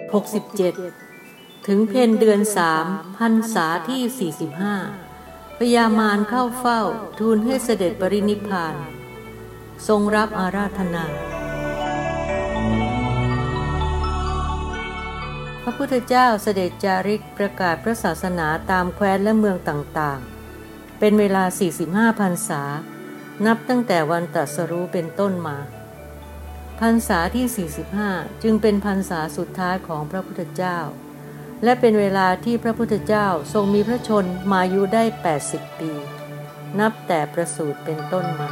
67ถึงเพ็ญเดือน3พรรษาที่45พญามารเข้าเฝ้าทูลให้เสด็จปรินิพพานทรงรับอาราธนาพระพุทธเจ้าเสด็จจาริกประกาศพระศาสนาตามแคว้นและเมืองต่างๆเป็นเวลา45พรรษานับตั้งแต่วันตรัสรู้เป็นต้นมาพรรษาที่45จึงเป็นพรรษาสุดท้ายของพระพุทธเจ้าและเป็นเวลาที่พระพุทธเจ้าทรงมีพระชนมายุได้80ปีนับแต่ประสูติเป็นต้นมา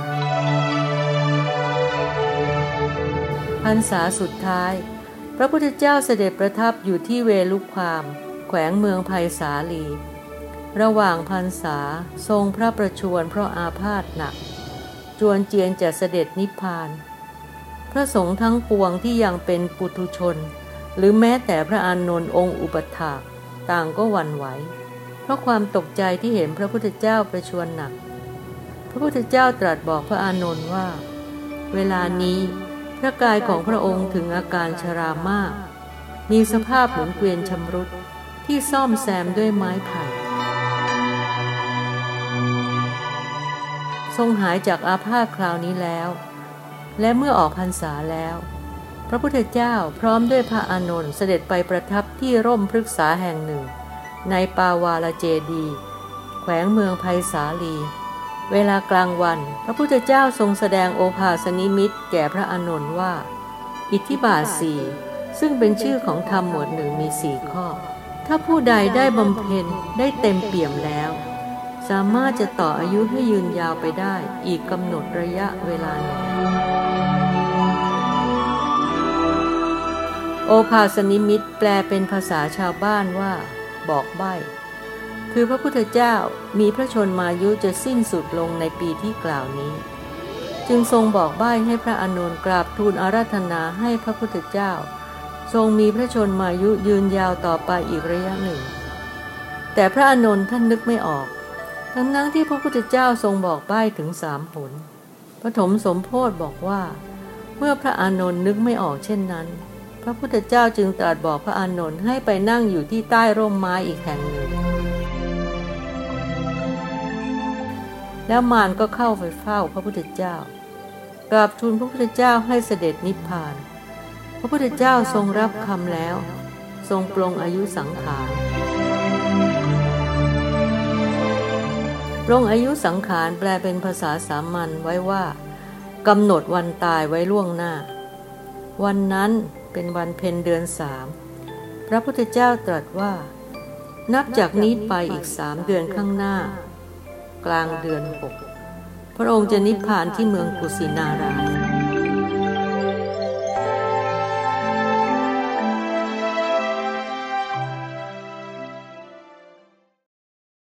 พรรษาสุดท้ายพระพุทธเจ้าเสด็จประทับอยู่ที่เวลุความแขวงเมืองไผ่สาลีระหว่างพรรษาทรงพระประชวรเพราะอาพาธหนักจวนเจียนจะเสด็จนิพพานพระสงฆ์ทั้งปวงที่ยังเป็นปุถุชนหรือแม้แต่พระอานนท์องค์อุปถากต่างก็หวั่นไหวเพราะความตกใจที่เห็นพระพุทธเจ้าประชวรหนักพระพุทธเจ้าตรัสบอกพระอานนท์ว่าเวลานี้พระกายของพระองค์ถึงอาการชรามากมีสภาพเหมือนเกวียนชำรุดที่ซ่อมแซมด้วยไม้ไผ่ทรงหายจากอาพาธคราวนี้แล้วและเมื่อออกพรรษาแล้วพระพุทธเจ้าพร้อมด้วยพระอานนท์เสด็จไปประทับที่ร่มพฤกษาแห่งหนึ่งในปาวาลเจดีย์แขวงเมืองไผ่สาลีเวลากลางวันพระพุทธเจ้าทรงแสดงโอภาสนิมิตแก่พระอานนท์ว่าอิทธิบาท4ซึ่งเป็นชื่อของธรรมหมวดหนึ่งมี4ข้อถ้าผู้ใดได้บำเพ็ญได้เต็มเปี่ยมแล้วสามารถจะต่ออายุให้ยืนยาวไปได้อีกกำหนดระยะเวลาหนึ่งโอภาสนิมิตแปลเป็นภาษาชาวบ้านว่าบอกใบ้คือพระพุทธเจ้ามีพระชนมายุจะสิ้นสุดลงในปีที่กล่าวนี้จึงทรงบอกใบ้ให้พระอานนท์กราบทูลอาราธนาให้พระพุทธเจ้าทรงมีพระชนมายุยืนยาวต่อไปอีกระยะหนึ่งแต่พระอานนท์ท่านนึกไม่ออกทั้งที่พระพุทธเจ้าทรงบอกใบ้ถึง3 หนปฐมสมโพธิบอกว่าเมื่อพระอานนท์นึกไม่ออกเช่นนั้นพระพุทธเจ้าจึงตรัสบอกพระอานนท์ให้ไปนั่งอยู่ที่ใต้ร่มไม้อีกแห่งหนึ่งแล้วมารก็เข้าไปเฝ้าพระพุทธเจ้ากราบทูลพระพุทธเจ้าให้เสด็จนิพพานพระพุทธเจ้าทรงรับคำแล้วทรงปลงอายุสังขารปลงอายุสังขารแปลเป็นภาษาสามัญไว้ว่ากำหนดวันตายไว้ล่วงหน้าวันนั้นเป็นวันเพ็ญเดือน3พระพุทธเจ้าตรัสว่านับจากนี้ไปอีก3 เดือนข้างหน้ากลางเดือน6พระองค์จะนิพพานที่เมืองกุสินารายณ์